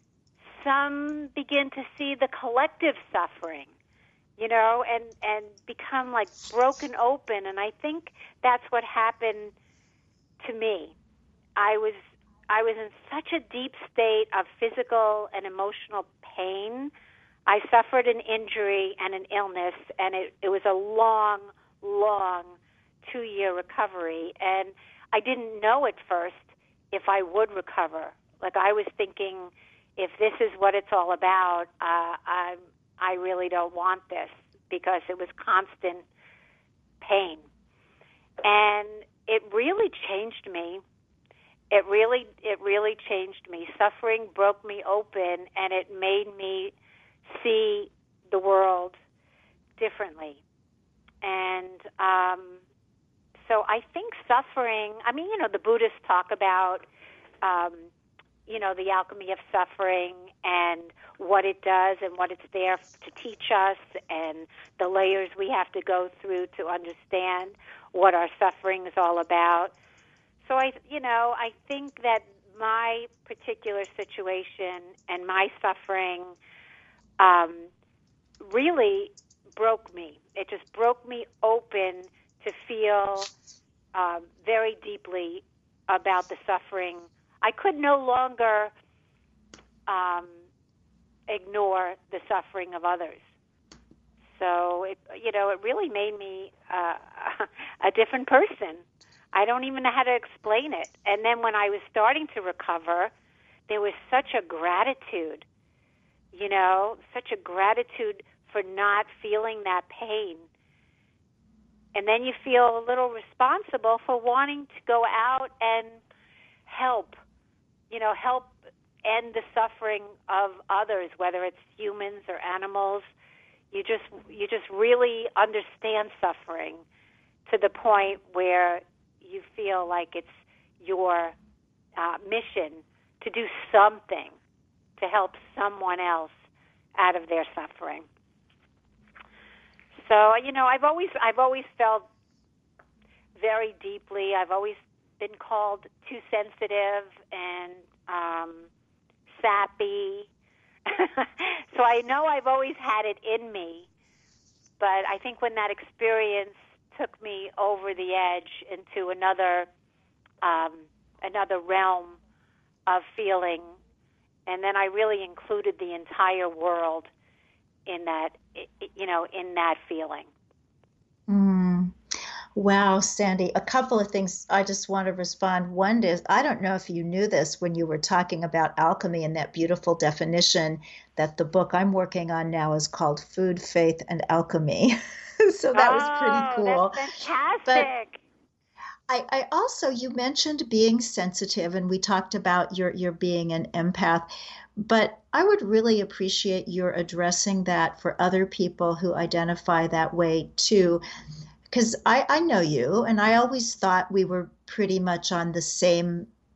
some begin to see the collective suffering, you know, and, and become like broken open. And I think that's what happened to me. I was I was in such a deep state of physical and emotional pain. I suffered an injury and an illness, and it, it was a long, long two-year recovery. And I didn't know at first if I would recover. Like I was thinking, if this is what it's all about, uh, I I really don't want this, because it was constant pain. And it really changed me. It really, it really changed me. Suffering broke me open, and it made me see the world differently. And um, so I think suffering, I mean, you know, the Buddhists talk about, um, you know, the alchemy of suffering and what it does and what it's there to teach us and the layers we have to go through to understand what our suffering is all about. So, I, you know, I think that my particular situation and my suffering um, really broke me. It just broke me open to feel um, very deeply about the suffering. I could no longer um, ignore the suffering of others. So, it, you know, it really made me uh, a different person. I don't even know how to explain it. And then when I was starting to recover, there was such a gratitude, you know, such a gratitude for not feeling that pain. And then you feel a little responsible for wanting to go out and help, you know, help end the suffering of others, whether it's humans or animals. You just you just really understand suffering to the point where you feel like it's your uh, mission to do something to help someone else out of their suffering. So, you know, I've always I've always felt very deeply. I've always been called too sensitive and um, sappy. So I know I've always had it in me, but I think when that experience took me over the edge into another um, another realm of feeling, and then I really included the entire world in that, you know, in that feeling.
Mm. Wow, Sandy, a couple of things I just want to respond. One is, I don't know if you knew this when you were talking about alchemy and that beautiful definition that the book I'm working on now is called Food, Faith, and Alchemy. So that
oh,
was pretty cool.
That's fantastic.
But I, I also, you mentioned being sensitive, and we talked about your, your being an empath, but I would really appreciate your addressing that for other people who identify that way too. Because I, I know you, and I always thought we were pretty much on the same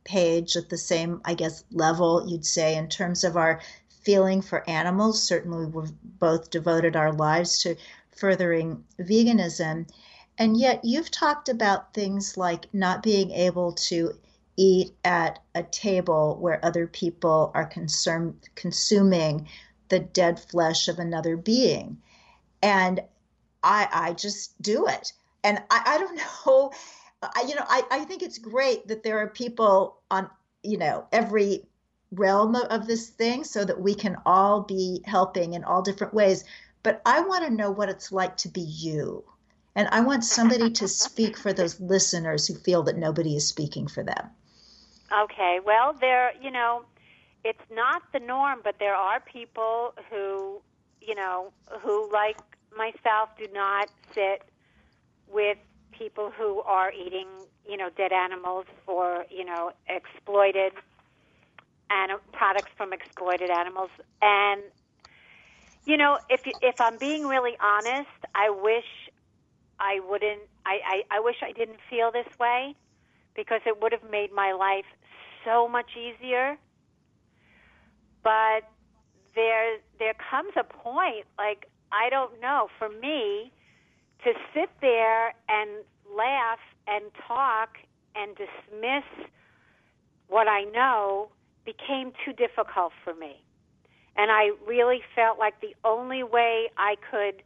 page at the same, I guess, level, you'd say, in terms of our feeling for animals. Certainly, we've both devoted our lives to furthering veganism. And yet you've talked about things like not being able to eat at a table where other people are concern, consuming the dead flesh of another being. And I, I just do it. And I, I don't know, I, you know, I, I think it's great that there are people on, you know, every realm of this thing so that we can all be helping in all different ways. But I want to know what it's like to be you. And I want somebody to speak for those listeners who feel that nobody is speaking for them.
Okay, well, there, you know, it's not the norm, but there are people who, you know, who, like myself, do not sit with people who are eating, you know, dead animals or, you know, exploited and products from exploited animals. And, you know, if if I'm being really honest, I wish I wouldn't, I, I, I wish I didn't feel this way, because it would have made my life so much easier. But there there comes a point, like, I don't know, for me, to sit there and laugh and talk and dismiss what I know became too difficult for me. And I really felt like the only way I could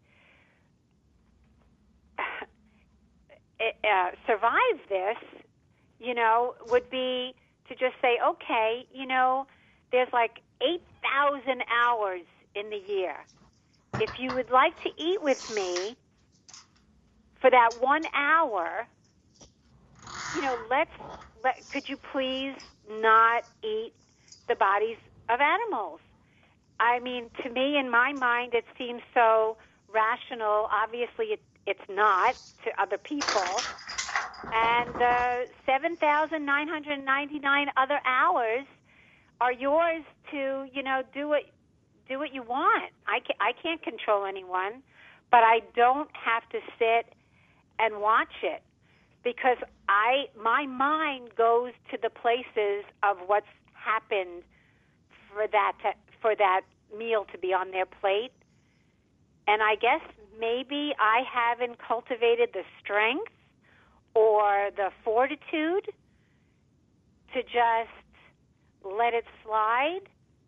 uh, survive this, you know, would be to just say, okay, you know, there's like eight thousand hours in the year. If you would like to eat with me for that one hour, you know, let's, let, could you please not eat the bodies of animals? I mean, to me, in my mind, it seems so rational. Obviously, it, it's not to other people. And the seven thousand nine hundred ninety-nine other hours are yours to, you know, do what do what you want. I can't, I can't control anyone, but I don't have to sit and watch it, because I my mind goes to the places of what's happened for that to, for that meal to be on their plate. And I guess maybe I haven't cultivated the strength or the fortitude to just let it slide.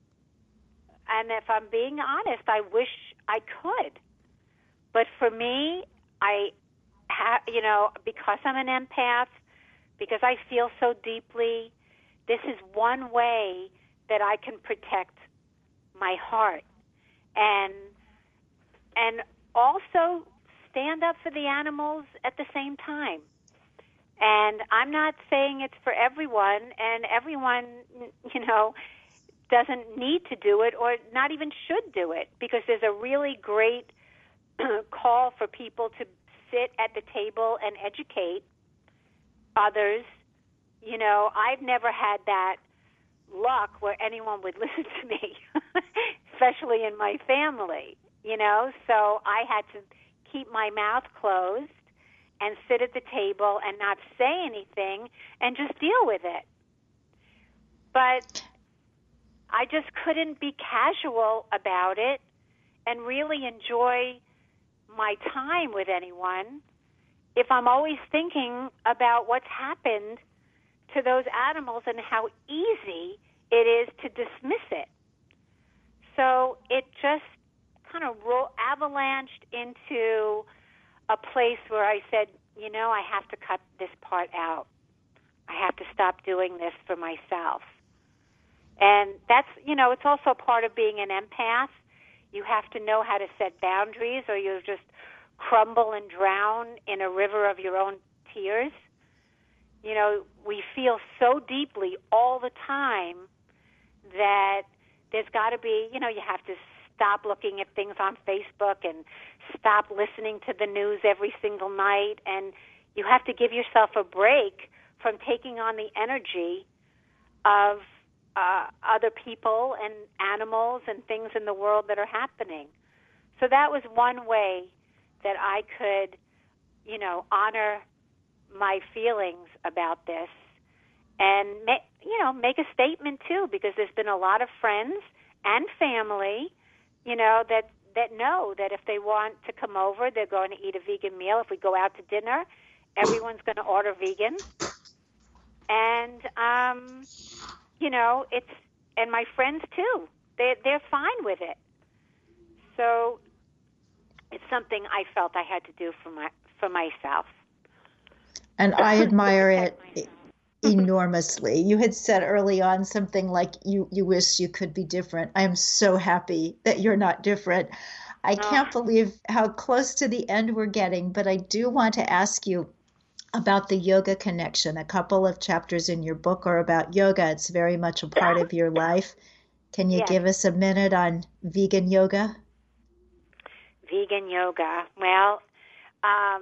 And if I'm being honest, I wish I could. But for me, I have, you know, because I'm an empath, because I feel so deeply, this is one way that I can protect my heart and and also stand up for the animals at the same time. And I'm not saying it's for everyone, and everyone, you know, doesn't need to do it or not even should do it, because there's a really great call for people to sit at the table and educate others. You know, I've never had that luck where anyone would listen to me, especially in my family, you know, so I had to keep my mouth closed and sit at the table and not say anything and just deal with it. But I just couldn't be casual about it and really enjoy my time with anyone if I'm always thinking about what's happened to those animals and how easy it is to dismiss it. So it just kind of ro- avalanched into a place where I said, you know, I have to cut this part out. I have to stop doing this for myself. And that's, you know, it's also part of being an empath. You have to know how to set boundaries, or you'll just crumble and drown in a river of your own tears. You know, we feel so deeply all the time that there's got to be, you know, you have to stop looking at things on Facebook and stop listening to the news every single night, and you have to give yourself a break from taking on the energy of uh, other people and animals and things in the world that are happening. So that was one way that I could, you know, honor my feelings about this and ma- you know, make a statement too, because there's been a lot of friends and family, you know, that that know that if they want to come over, they're going to eat a vegan meal. If we go out to dinner, everyone's going to order vegan. And, um, you know, it's, and my friends too, they, they're fine with it. So it's something I felt I had to do for my, for myself.
And I admire it enormously. You had said early on something like you, you wish you could be different. I am so happy that you're not different. I can't oh. believe how close to the end we're getting, but I do want to ask you about the yoga connection. A couple of chapters in your book are about yoga. It's very much a part of your life. Can you yes. give us a minute on vegan yoga?
Vegan yoga. Well, um,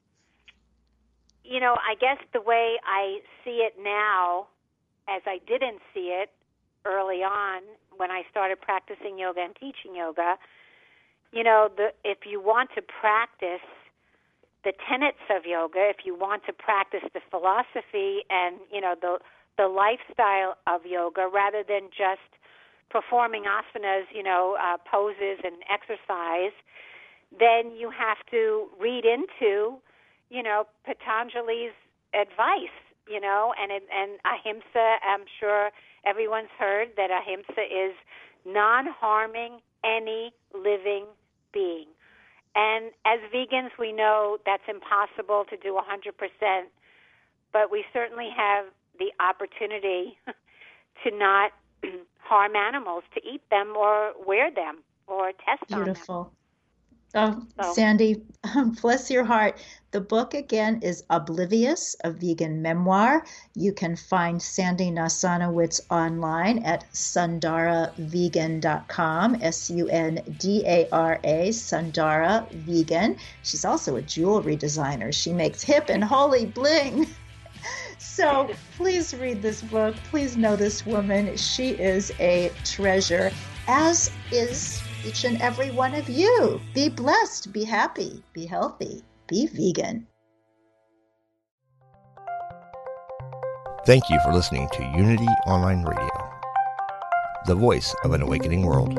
you know, I guess the way I see it now, as I didn't see it early on when I started practicing yoga and teaching yoga, you know, the, if you want to practice the tenets of yoga, if you want to practice the philosophy and, you know, the the lifestyle of yoga rather than just performing asanas, you know, uh, poses and exercise, then you have to read into, you know, Patanjali's advice, you know, and and ahimsa. I'm sure everyone's heard that ahimsa is non-harming any living being. And as vegans, we know that's impossible to do one hundred percent, but we certainly have the opportunity to not harm animals, to eat them or wear them or test
Beautiful.
on them.
Beautiful. Oh, so. Sandy, bless your heart. The book, again, is Oblivious, a Vegan Memoir. You can find Sandy Nasanowitz online at sundara vegan dot com, S U N D A R A, Sundara Vegan. She's also a jewelry designer. She makes hip and holy bling. So please read this book. Please know this woman. She is a treasure, as is each and every one of you. Be blessed, be happy, be healthy, be vegan.
Thank you for listening to Unity Online Radio, the voice of an awakening world.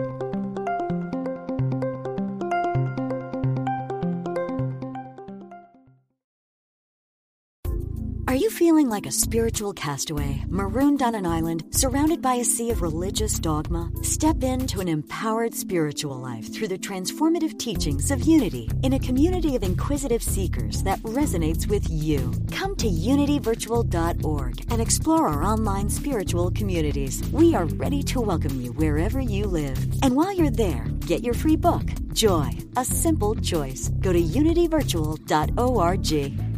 Are you feeling like a spiritual castaway, marooned on an island, surrounded by a sea of religious dogma? Step into an empowered spiritual life through the transformative teachings of Unity in a community of inquisitive seekers that resonates with you. Come to unity virtual dot org and explore our online spiritual communities. We are ready to welcome you wherever you live. And while you're there, get your free book, Joy, A Simple Choice. Go to unity virtual dot org.